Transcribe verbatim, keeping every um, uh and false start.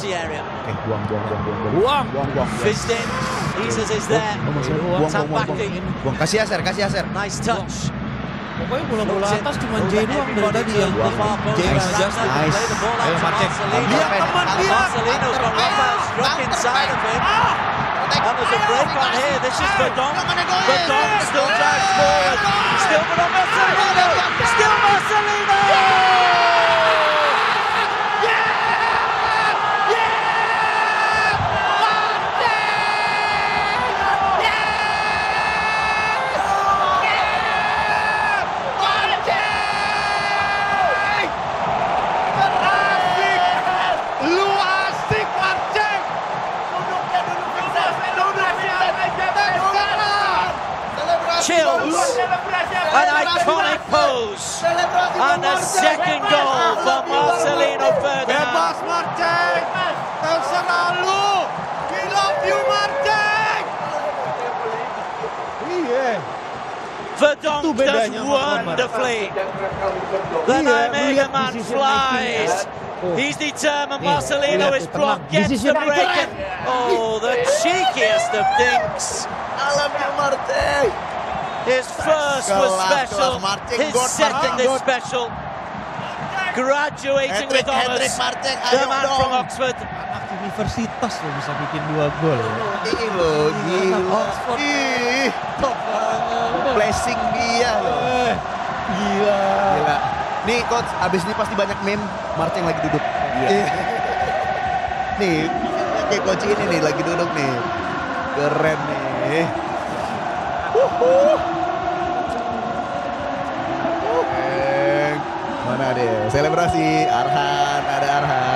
penalty area. Eh, buang, buang, buang, buang, buang, Buang. buang, buang. Fizzed in. Isak is there. Oh, masih buang, buang, buang, buang, Tambaki. buang. Kasih Aser, kasih Aser. Nice touch. Pokoknya bola-bola atas cuma J doang dari tadi yang Buang. J Nice. Justin. Nice. Play the ball out Ayo, to Marcin. Marcelino. Lihat teman, lihat. Marcelino's got Rafael struck inside of him. And there's a break on here. This is Verdonk. Verdonk still drives forward. Still Verdonk. Marcelino. Still Marcelino. Chills, an iconic pose, and a second goal for Marcelino Ferdinand. Bebas Marcin, terserah lu. We love you Marcin. Iya. Verdonk does bedanya sama wonderfully. The Iya, Nijmegen lihat man decision flies. making. Oh. He's determined. Nih, Marcelino lihat is tuh, blocked, tenang. gets the Decision break. making. and- Oh, the cheekiest of dinks. Alamnya Martin. His first was Kelas, special, kelas. Martin, his God, second Martin, is God. special. Graduating Hendrik, with honours, Hendrik Martin, the ayo man dong. from Oxford. Anak universitas loh bisa bikin dua gol. Ih loh, Iya, gila. Oxford. Ih, top banget. Blessing dia loh. Eh, Gila. Gila. Nih coach, abis ini pasti banyak meme Martin lagi duduk. Iya. Nih, kayak coach ini nih lagi duduk nih. Keren nih. Wuhu. Eh, Mana deh? Selebrasi Arhan, ada Arhan.